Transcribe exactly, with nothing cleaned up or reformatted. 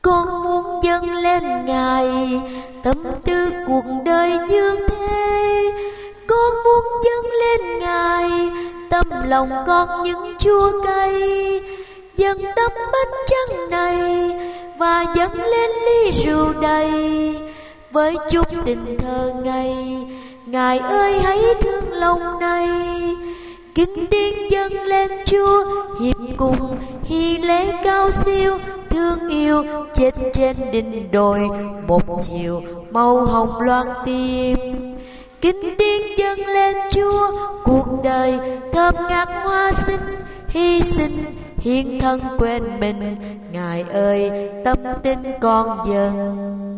con muốn dâng lên Ngài tâm tư cuộc đời dương thế. Con muốn dâng lên Ngài tâm lòng con những chua cay, dâng tấm bánh trắng này và dâng lên ly rượu đầy với chút tình thơ ngây. Ngài ơi hãy thương lòng này, kinh tiếng dâng lên Chúa hiệp cùng hy lễ cao siêu. Thương yêu chết trên đỉnh đồi một chiều màu hồng loan tim. Kinh tiếng dâng lên Chúa cuộc đời thơm ngát hoa xinh, hy sinh hiến thân quên mình. Ngài ơi tâm tin con dâng.